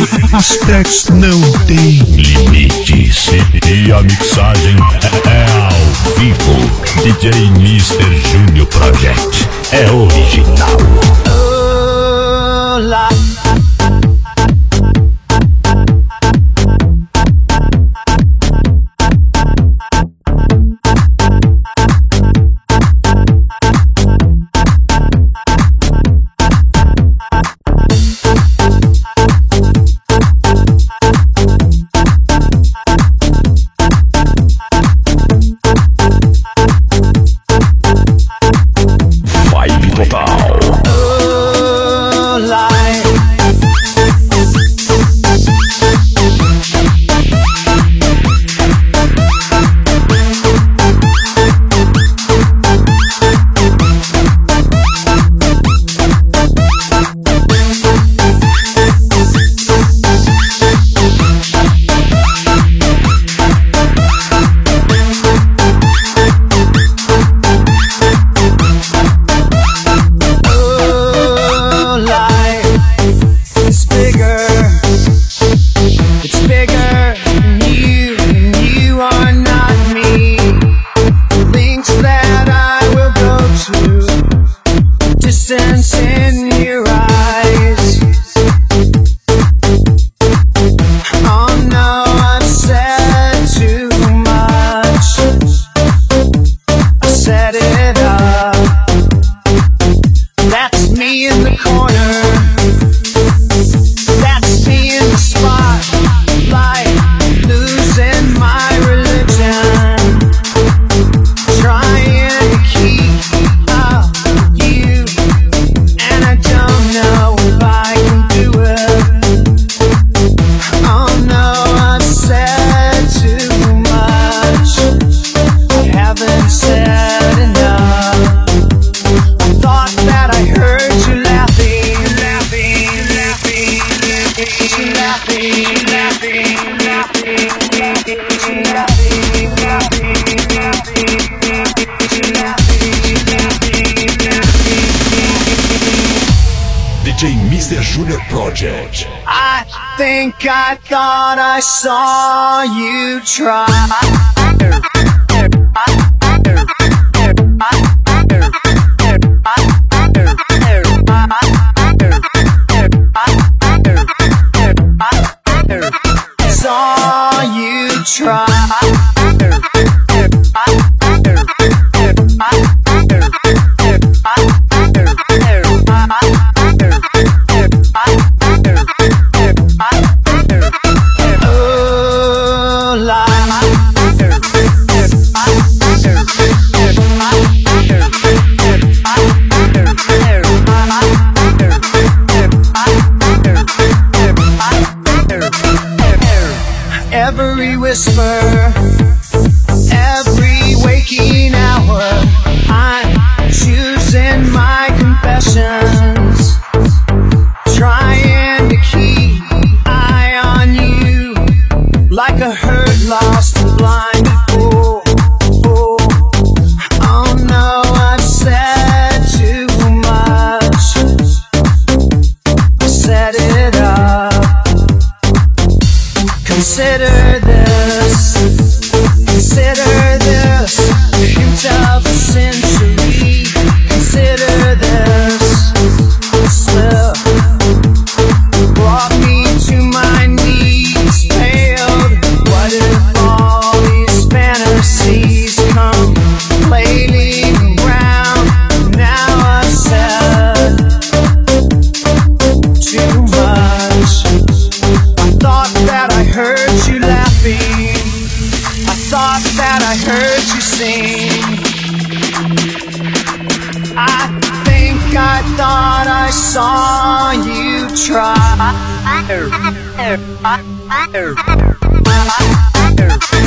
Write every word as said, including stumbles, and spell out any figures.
As tracks não tem limites. E a mixagem é ao vivo. D J mister Junior Project é original. Olá. D J mister Junior Project. I think I thought I saw you try. Saw you try. Every whisper, every waking hour, I'm choosing my confessions, trying to keep eye on you, like a hurt, lost, and blinded fool. Oh no, I've said too much, set it up. Consider this, consider this, a hint of a century. Consider this, a slip brought me to my knees, paled. What if all these fantasies come flailing around? Now I've said too much. I thought that I heard you laughing, I thought that I heard you sing. I think I thought I saw you try.